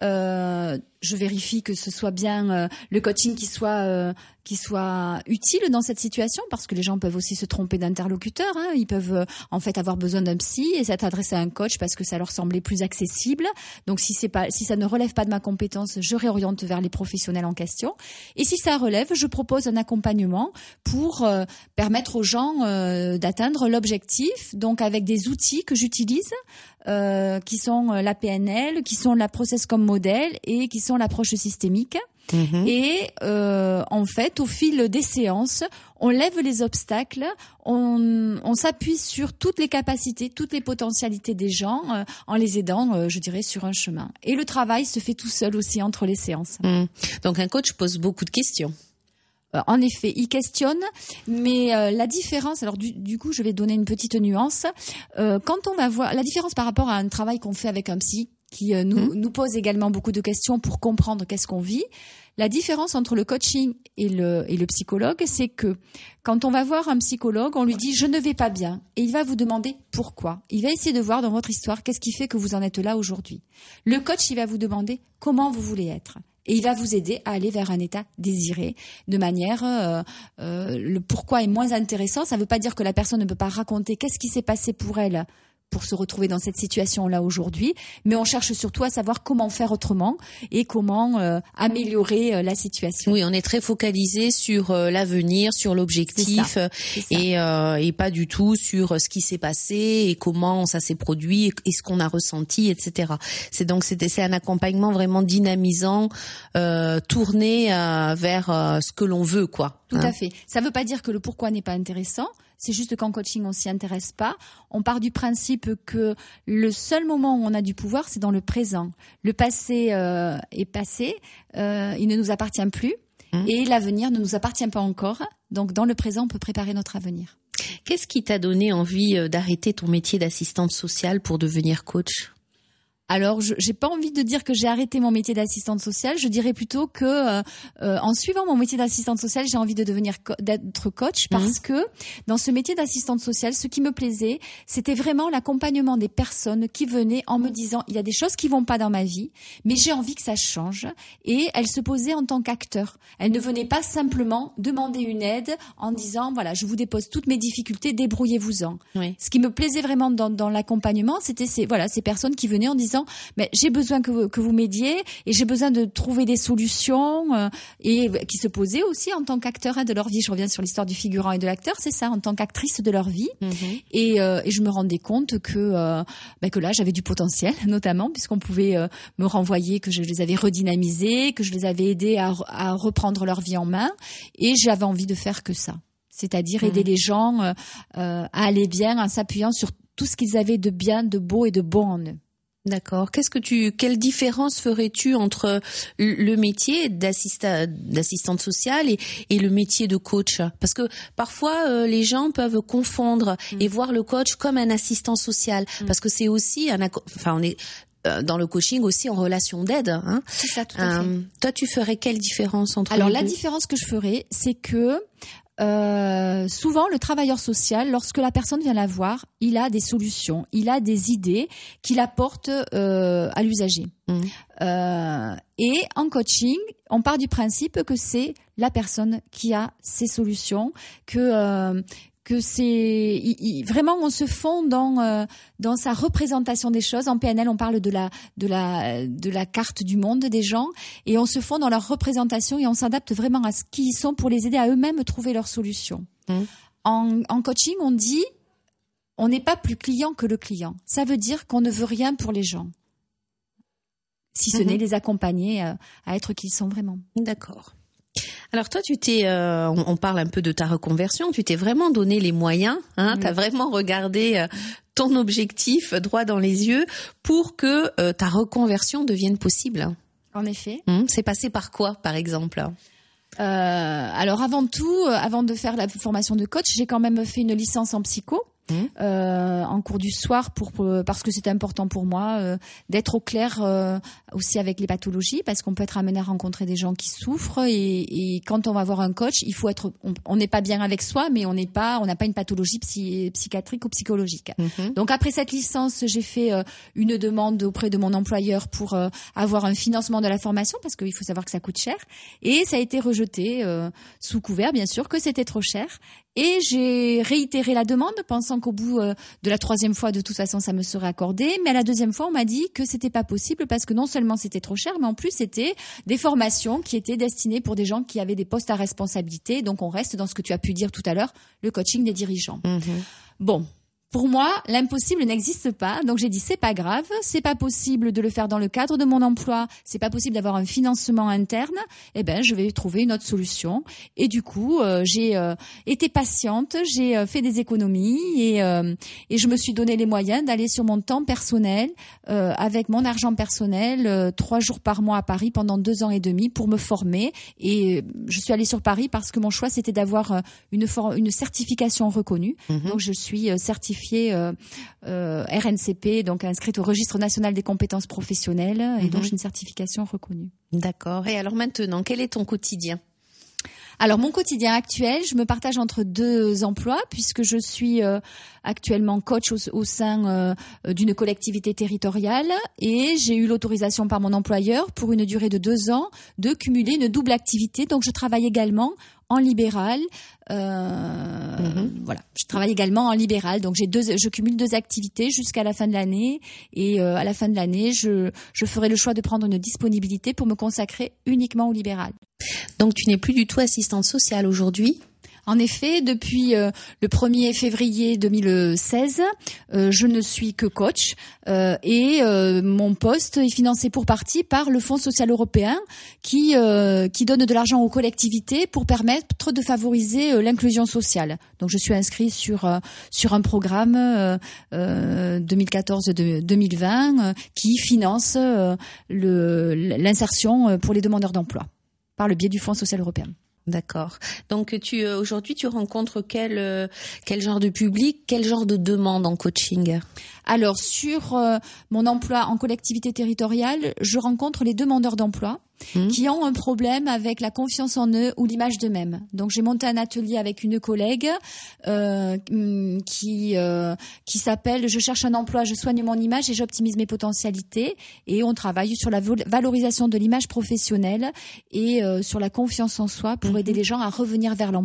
Euh, je vérifie que ce soit bien euh, le coaching qui soit euh, qui soit utile dans cette situation, parce que les gens peuvent aussi se tromper d'interlocuteur. Hein. Ils peuvent euh, en fait avoir besoin d'un psy et s'être adressé à un coach parce que ça leur semblait plus accessible. Donc si c'est pas si ça ne relève pas de ma compétence, je réoriente vers les professionnels en question. Et si ça relève, je propose un accompagnement pour euh, permettre aux gens euh, d'atteindre l'objectif. Donc avec des outils que j'utilise, euh, qui sont la P N L, qui sont la process comme modèle et qui sont l'approche systémique. Mmh. Et euh, en fait, au fil des séances, on lève les obstacles, on, on s'appuie sur toutes les capacités, toutes les potentialités des gens, euh, en les aidant, euh, je dirais, sur un chemin. Et le travail se fait tout seul aussi entre les séances. Mmh. Donc un coach pose beaucoup de questions. Euh, en effet, il questionne, mais euh, la différence, alors du, du coup, je vais donner une petite nuance. Euh, quand on va voir la différence par rapport à un travail qu'on fait avec un psy, qui euh, nous, mmh. nous pose également beaucoup de questions pour comprendre qu'est-ce qu'on vit. La différence entre le coaching et le, et le psychologue, c'est que quand on va voir un psychologue, on lui dit « je ne vais pas bien » et il va vous demander pourquoi. Il va essayer de voir dans votre histoire qu'est-ce qui fait que vous en êtes là aujourd'hui. Le coach, il va vous demander comment vous voulez être. Et il va vous aider à aller vers un état désiré de manière euh, euh, le pourquoi est moins intéressant. Ça ne veut pas dire que la personne ne peut pas raconter qu'est-ce qui s'est passé pour elle pour se retrouver dans cette situation-là aujourd'hui, mais on cherche surtout à savoir comment faire autrement et comment euh, améliorer euh, la situation. Oui, on est très focalisé sur euh, l'avenir, sur l'objectif, C'est ça, c'est ça. et, euh, et pas du tout sur ce qui s'est passé et comment ça s'est produit et ce qu'on a ressenti, et cetera. C'est donc c'est, c'est un accompagnement vraiment dynamisant, euh, tourné euh, vers euh, ce que l'on veut, quoi. Tout hein. à fait. Ça ne veut pas dire que le pourquoi n'est pas intéressant. C'est juste qu'en coaching, on s'y intéresse pas. On part du principe que le seul moment où on a du pouvoir, c'est dans le présent. Le passé euh, est passé, euh, il ne nous appartient plus, mmh. et l'avenir ne nous appartient pas encore. Donc, dans le présent, on peut préparer notre avenir. Qu'est-ce qui t'a donné envie d'arrêter ton métier d'assistante sociale pour devenir coach ? Alors, je j'ai pas envie de dire que j'ai arrêté mon métier d'assistante sociale. Je dirais plutôt que, euh, euh, en suivant mon métier d'assistante sociale, j'ai envie de devenir co- d'être coach parce mmh. que dans ce métier d'assistante sociale, ce qui me plaisait, c'était vraiment l'accompagnement des personnes qui venaient en me disant il y a des choses qui vont pas dans ma vie, mais j'ai envie que ça change. Et elles se posaient en tant qu'acteurs. Elles ne venaient pas simplement demander une aide en disant voilà, je vous dépose toutes mes difficultés, débrouillez-vous-en. Oui. Ce qui me plaisait vraiment dans, dans l'accompagnement, c'était ces voilà ces personnes qui venaient en disant disant mais j'ai besoin que vous, que vous m'aidiez et j'ai besoin de trouver des solutions euh, et qui se posaient aussi en tant qu'acteur hein, de leur vie. Je reviens sur l'histoire du figurant et de l'acteur, c'est ça, en tant qu'actrice de leur vie. Mm-hmm. Et, euh, et je me rendais compte que euh, ben, que là j'avais du potentiel, notamment puisqu'on pouvait euh, me renvoyer que je les avais redynamisés, que je les avais aidés à, à reprendre leur vie en main, et j'avais envie de faire que ça. C'est-à-dire aider mmh. les gens euh, à aller bien en s'appuyant sur tout ce qu'ils avaient de bien, de beau et de bon en eux. D'accord. Qu'est-ce que tu, quelle différence ferais-tu entre le métier d'assista, d'assistante sociale et, et le métier de coach? Parce que parfois euh, les gens peuvent confondre mmh. et voir le coach comme un assistant social, mmh. parce que c'est aussi un, enfin on est dans le coaching aussi en relation d'aide. Hein. C'est ça, tout à fait. Euh, toi, tu ferais quelle différence entre Alors les la deux? différence que je ferais, c'est que Euh, souvent, le travailleur social, lorsque la personne vient la voir, il a des solutions, il a des idées qu'il apporte euh, à l'usager. Mmh. Euh, et en coaching, on part du principe que c'est la personne qui a ses solutions, que euh, que c'est il, il, vraiment on se fond dans euh, dans sa représentation des choses. En P N L, on parle de la de la de la carte du monde des gens, et on se fond dans leur représentation et on s'adapte vraiment à ce qu'ils sont pour les aider à eux-mêmes trouver leurs solutions. Mmh. En, en coaching, on dit on n'est pas plus client que le client. Ça veut dire qu'on ne veut rien pour les gens, si ce mmh. n'est les accompagner à, à être qui ils sont vraiment. D'accord. Alors toi, tu t'es, euh, on, on parle un peu de ta reconversion. Tu t'es vraiment donné les moyens. Hein, mmh. T'as vraiment regardé euh, ton objectif droit dans les yeux pour que euh, ta reconversion devienne possible. En effet. Mmh, c'est passé par quoi, par exemple? Euh, alors avant tout, avant de faire la formation de coach, j'ai quand même fait une licence en psycho. Mmh. Euh, en cours du soir pour, pour parce que c'est important pour moi euh, d'être au clair euh, aussi avec les pathologies, parce qu'on peut être amené à rencontrer des gens qui souffrent, et, et quand on va voir un coach, il faut être on n'est pas bien avec soi, mais on n'est pas on n'a pas une pathologie psy, psychiatrique ou psychologique. Mmh. Donc après cette licence, j'ai fait euh, une demande auprès de mon employeur pour euh, avoir un financement de la formation, parce qu'il faut savoir que ça coûte cher, et ça a été rejeté euh, sous couvert bien sûr que c'était trop cher. Et j'ai réitéré la demande, pensant qu'au bout euh, de la troisième fois, de toute façon, ça me serait accordé. Mais à la deuxième fois, on m'a dit que c'était pas possible, parce que non seulement c'était trop cher, mais en plus c'était des formations qui étaient destinées pour des gens qui avaient des postes à responsabilité. Donc on reste dans ce que tu as pu dire tout à l'heure, le coaching des dirigeants. Mmh. Bon. Pour moi, l'impossible n'existe pas. Donc j'ai dit c'est pas grave, c'est pas possible de le faire dans le cadre de mon emploi, c'est pas possible d'avoir un financement interne. Eh ben je vais trouver une autre solution. Et du coup, euh, j'ai euh, été patiente, j'ai euh, fait des économies et euh, et je me suis donné les moyens d'aller sur mon temps personnel, euh, avec mon argent personnel, euh, trois jours par mois à Paris pendant deux ans et demi pour me former. Et je suis allée sur Paris parce que mon choix c'était d'avoir une for- une certification reconnue. Mmh. Donc je suis certifiée Euh, euh, R N C P, donc inscrite au Registre national des compétences professionnelles, et mmh. donc j'ai une certification reconnue. D'accord. Et alors maintenant, quel est ton quotidien ? Alors mon quotidien actuel, je me partage entre deux emplois, puisque je suis euh, actuellement coach au, au sein euh, d'une collectivité territoriale, et j'ai eu l'autorisation par mon employeur pour une durée de deux ans de cumuler une double activité. Donc je travaille également en libéral. Euh, mmh. Voilà, je travaille également en libéral, donc j'ai deux, je cumule deux activités jusqu'à la fin de l'année, et euh, à la fin de l'année, je, je ferai le choix de prendre une disponibilité pour me consacrer uniquement au libéral. Donc tu n'es plus du tout assistante sociale aujourd'hui ? En effet, depuis euh, le premier février deux mille seize, euh, je ne suis que coach, euh, et euh, mon poste est financé pour partie par le Fonds social européen qui euh, qui donne de l'argent aux collectivités pour permettre de favoriser euh, l'inclusion sociale. Donc je suis inscrite sur euh, sur un programme euh, euh, deux mille quatorze deux mille vingt euh, qui finance euh, le l'insertion pour les demandeurs d'emploi par le biais du Fonds social européen. D'accord. Donc tu euh, aujourd'hui tu rencontres quel euh, quel genre de public, quel genre de demande en coaching ? Alors sur euh, mon emploi en collectivité territoriale, je rencontre les demandeurs d'emploi mmh. qui ont un problème avec la confiance en eux ou l'image d'eux-mêmes. Donc j'ai monté un atelier avec une collègue euh, qui euh, qui s'appelle Je cherche un emploi, je soigne mon image et j'optimise mes potentialités, et on travaille sur la valorisation de l'image professionnelle et euh, sur la confiance en soi pour mmh. aider les gens à revenir vers l'emploi.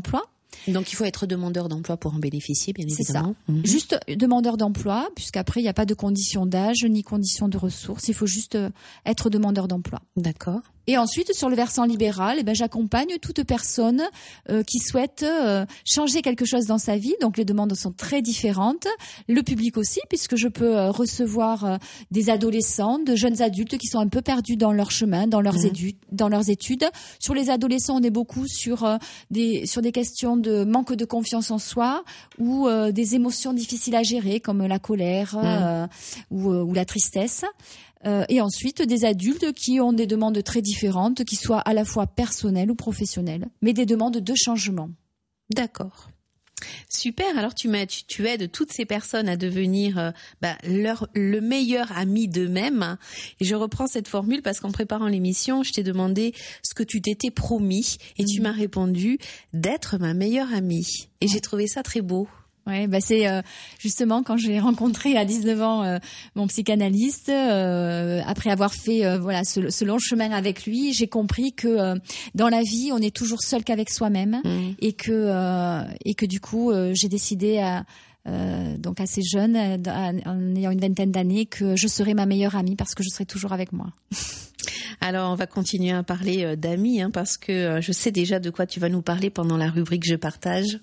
Donc il faut être demandeur d'emploi pour en bénéficier, bien C'est évidemment. ça. Mhm. Juste demandeur d'emploi, puisqu'après il n'y a pas de condition d'âge ni condition de ressources. Il faut juste euh, être demandeur d'emploi. D'accord. Et ensuite, sur le versant libéral, eh ben, j'accompagne toute personne euh, qui souhaite euh, changer quelque chose dans sa vie. Donc, les demandes sont très différentes. Le public aussi, puisque je peux euh, recevoir euh, des adolescents, de jeunes adultes qui sont un peu perdus dans leur chemin, dans leurs, Mmh. édu- dans leurs études. Sur les adolescents, on est beaucoup sur, euh, des, sur des questions de manque de confiance en soi ou euh, des émotions difficiles à gérer, comme la colère euh, ou, euh, ou la tristesse. Euh, et ensuite, des adultes qui ont des demandes très différentes, qui soient à la fois personnelles ou professionnelles, mais des demandes de changement. D'accord. Super. Alors tu m'as, tu, tu aides toutes ces personnes à devenir euh, bah, leur le meilleur ami d'eux-mêmes. Et je reprends cette formule parce qu'en préparant l'émission, je t'ai demandé ce que tu t'étais promis et tu m'as répondu d'être ma meilleure amie. Et j'ai trouvé ça très beau. Ouais, bah c'est euh, justement quand j'ai rencontré à dix-neuf ans euh, mon psychanalyste, euh, après avoir fait euh, voilà ce, ce long chemin avec lui, j'ai compris que euh, dans la vie, on est toujours seul qu'avec soi-même Mmh. et que euh, et que du coup, euh, j'ai décidé à euh, donc assez jeune, euh, en ayant une vingtaine d'années, que je serais ma meilleure amie parce que je serai toujours avec moi. Alors on va continuer à parler euh, d'amis hein, parce que euh, je sais déjà de quoi tu vas nous parler pendant la rubrique Je partage.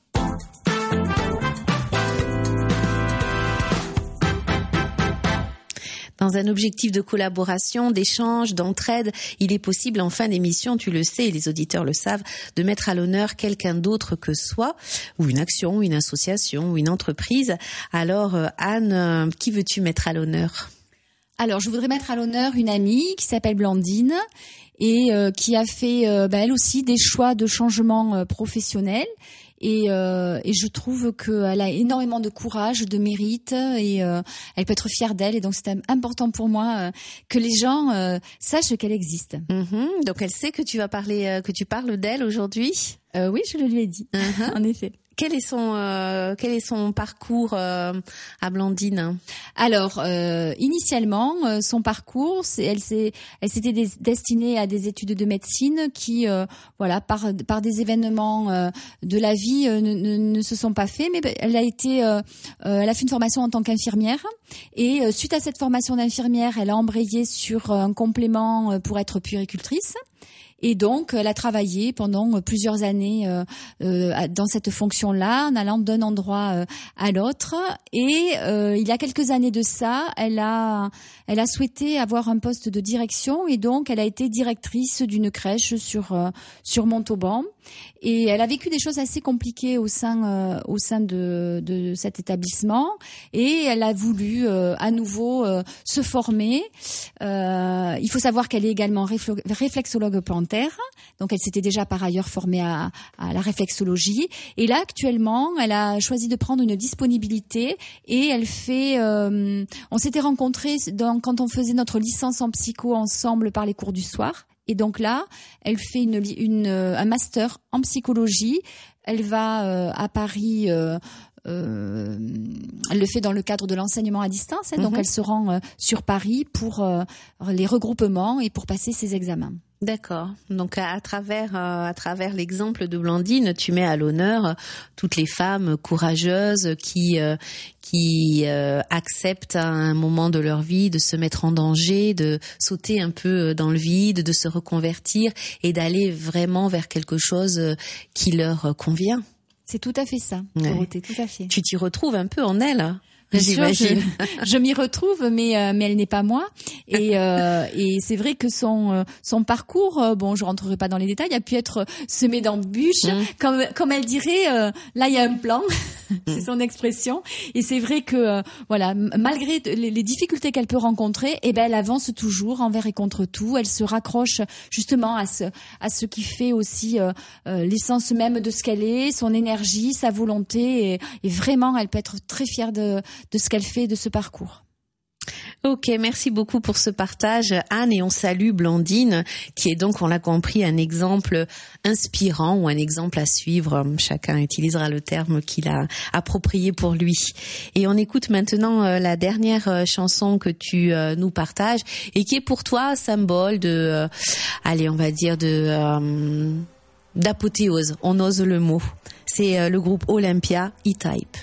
Dans un objectif de collaboration, d'échange, d'entraide, il est possible en fin d'émission, tu le sais et les auditeurs le savent, de mettre à l'honneur quelqu'un d'autre que soi, ou une action, ou une association, ou une entreprise. Alors euh, Anne, euh, qui veux-tu mettre à l'honneur ? Alors, je voudrais mettre à l'honneur une amie qui s'appelle Blandine et euh, qui a fait, euh, bah, elle aussi, des choix de changement euh, professionnel. Et, euh, et je trouve qu'elle a énormément de courage, de mérite, et euh, elle peut être fière d'elle. Et donc, c'est important pour moi euh, que les gens euh, sachent qu'elle existe. Mm-hmm. Donc, elle sait que tu vas parler, euh, que tu parles d'elle aujourd'hui. Euh, oui, je le lui ai dit, Uh-huh. en effet. Quel est son, euh, quel est son parcours euh, à Blandine ? Alors, euh, initialement, euh, son parcours, c'est, elle s'est, elle s'était des- destinée à des études de médecine qui, euh, voilà, par par des événements euh, de la vie, euh, ne, ne, ne se sont pas faits. Mais elle a été, euh, euh, elle a fait une formation en tant qu'infirmière et euh, suite à cette formation d'infirmière, elle a embrayé sur un complément euh, pour être puéricultrice. Et donc, elle a travaillé pendant plusieurs années euh, euh, dans cette fonction-là, en allant d'un endroit euh, à l'autre. Et euh, il y a quelques années de ça, elle a, elle a souhaité avoir un poste de direction, et donc elle a été directrice d'une crèche sur euh, sur Montauban. Et elle a vécu des choses assez compliquées au sein euh, au sein de, de cet établissement, et elle a voulu euh, à nouveau euh, se former. Euh, il faut savoir qu'elle est également réflo- réflexologue plantaire, donc elle s'était déjà par ailleurs formée à, à la réflexologie. Et là actuellement, elle a choisi de prendre une disponibilité et elle fait. Euh, on s'était rencontrés dans, quand on faisait notre licence en psycho ensemble par les cours du soir. Et donc là, elle fait une, une, un master en psychologie. Elle va euh, à Paris. Euh, euh, elle le fait dans le cadre de l'enseignement à distance. Hein, donc Mhm. elle se rend euh, sur Paris pour euh, les regroupements et pour passer ses examens. D'accord. Donc à, à travers euh, à travers l'exemple de Blandine, tu mets à l'honneur euh, toutes les femmes courageuses qui euh, qui euh, acceptent à un moment de leur vie de se mettre en danger, de sauter un peu dans le vide, de se reconvertir et d'aller vraiment vers quelque chose euh, qui leur convient. C'est tout à fait ça, Ouais. Dorothée, tout à fait. Tu t'y retrouves un peu en elle, hein, Bien sûr, je, j'imagine. je m'y retrouve, mais euh, mais elle n'est pas moi. Et euh, et c'est vrai que son euh, son parcours, euh, bon, je rentrerai pas dans les détails, a pu être semé d'embûches. Mm. Comme comme elle dirait, euh, là il y a un plan. C'est son expression. Et c'est vrai que euh, voilà, m- malgré t- les, les difficultés qu'elle peut rencontrer, eh ben elle avance toujours envers et contre tout. Elle se raccroche justement à ce à ce qui fait aussi euh, euh, l'essence même de ce qu'elle est, son énergie, sa volonté. Et, et vraiment, elle peut être très fière de de ce qu'elle fait, de ce parcours. Ok, merci beaucoup pour ce partage, Anne, et on salue Blandine, qui est donc, on l'a compris, un exemple inspirant ou un exemple à suivre. Chacun utilisera le terme qu'il a approprié pour lui. Et on écoute maintenant euh, la dernière euh, chanson que tu euh, nous partages et qui est pour toi symbole de, euh, allez, on va dire de euh, d'apothéose. On ose le mot. C'est euh, le groupe Olympia, E-Type.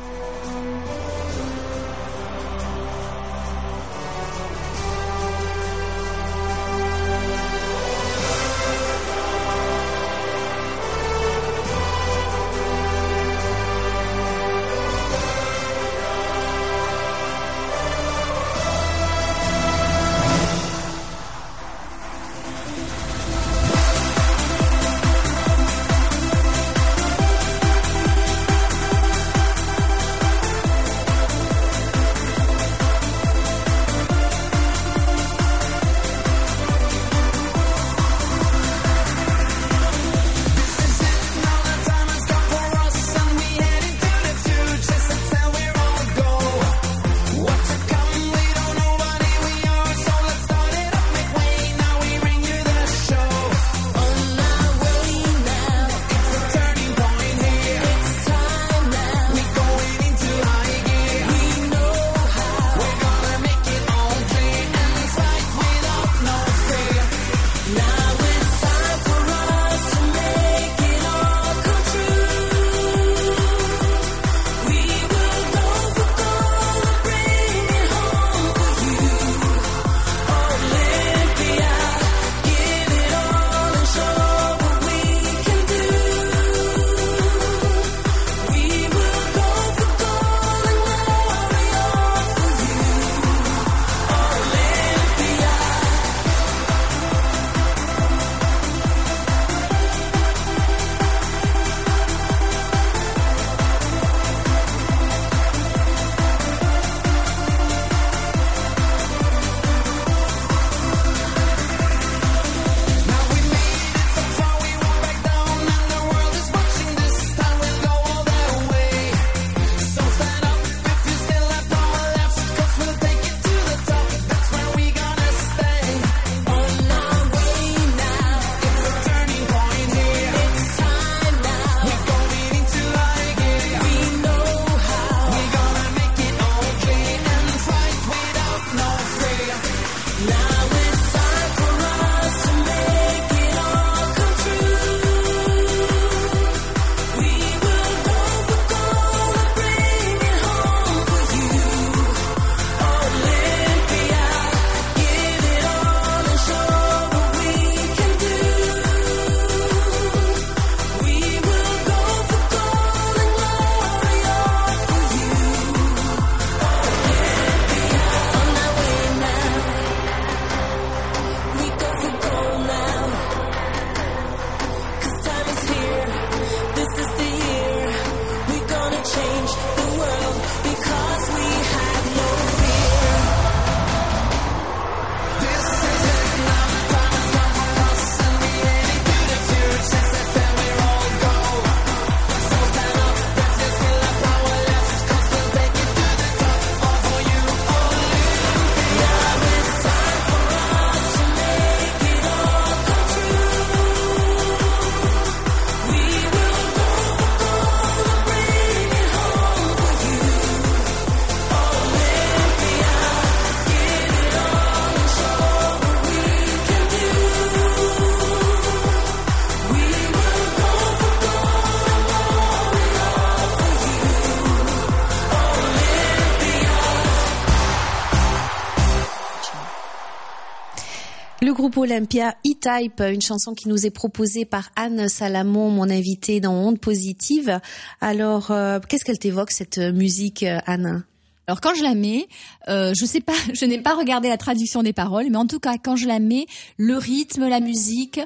Le groupe Olympia, E-Type, une chanson qui nous est proposée par Anne Salamon, mon invitée dans Ondes Positives. Alors, euh, qu'est-ce qu'elle t'évoque, cette musique, Anne ? Alors quand je la mets, euh, je sais pas, je n'ai pas regardé la traduction des paroles, mais en tout cas quand je la mets, le rythme, la musique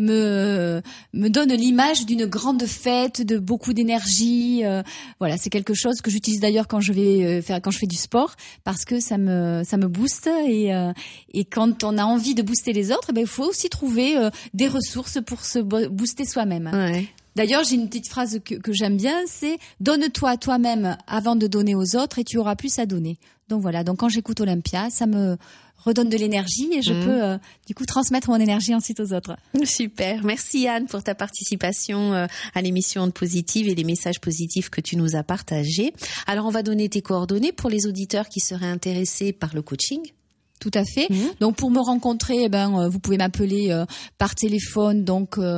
me me donne l'image d'une grande fête, de beaucoup d'énergie. Euh, voilà, c'est quelque chose que j'utilise d'ailleurs quand je vais faire, quand je fais du sport, parce que ça me ça me booste et euh, et quand on a envie de booster les autres, ben il faut aussi trouver euh, des ressources pour se booster soi-même. Ouais. D'ailleurs, j'ai une petite phrase que, que j'aime bien, c'est « Donne-toi à toi-même avant de donner aux autres et tu auras plus à donner ». Donc voilà, donc quand j'écoute Olympia, ça me redonne de l'énergie et je mmh. peux euh, du coup transmettre mon énergie ensuite aux autres. Super, merci Anne pour ta participation euh, à l'émission Ondes Positives et les messages positifs que tu nous as partagés. Alors on va donner tes coordonnées pour les auditeurs qui seraient intéressés par le coaching. Tout à fait. Mmh. Donc pour me rencontrer, eh ben euh, vous pouvez m'appeler euh, par téléphone donc euh,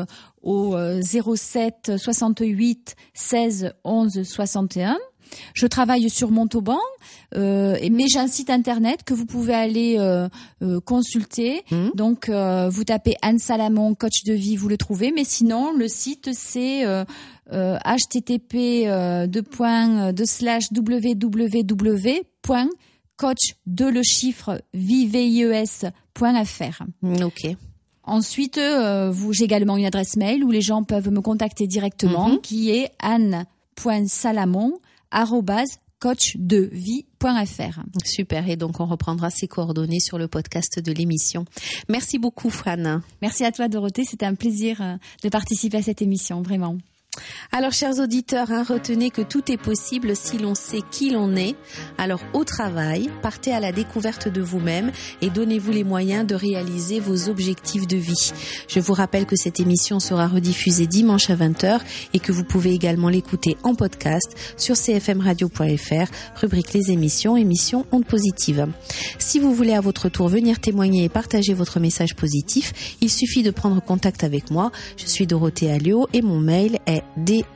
au euh, zéro sept soixante-huit seize onze soixante et un. Je travaille sur Montauban, euh, et- mais j'ai un site internet que vous pouvez aller euh, euh, consulter. Mmh. Donc, euh, vous tapez Anne Salamon, coach de vie, vous le trouvez. Mais sinon, le site, c'est euh, euh, h t t p euh, deux points deux slash w w w point coach de le chiffre vives point f r. Ok. Ensuite, euh, vous, j'ai également une adresse mail où les gens peuvent me contacter directement, Mhm. qui est anne point salamon arobase coach de vie point f r. Super. Et donc, on reprendra ces coordonnées sur le podcast de l'émission. Merci beaucoup, Anne. Merci à toi, Dorothée. C'était un plaisir euh, de participer à cette émission, vraiment. Alors, chers auditeurs, hein, retenez que tout est possible si l'on sait qui l'on est. Alors, au travail, partez à la découverte de vous-même et donnez-vous les moyens de réaliser vos objectifs de vie. Je vous rappelle que cette émission sera rediffusée dimanche à vingt heures et que vous pouvez également l'écouter en podcast sur c f m radio point f r, rubrique les émissions, émissions ondes positives. Si vous voulez à votre tour venir témoigner et partager votre message positif, il suffit de prendre contact avec moi. Je suis Dorothée Alliot et mon mail est dag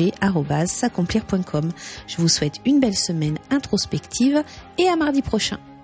arobase s'accomplir point com. Je vous souhaite une belle semaine introspective et à mardi prochain.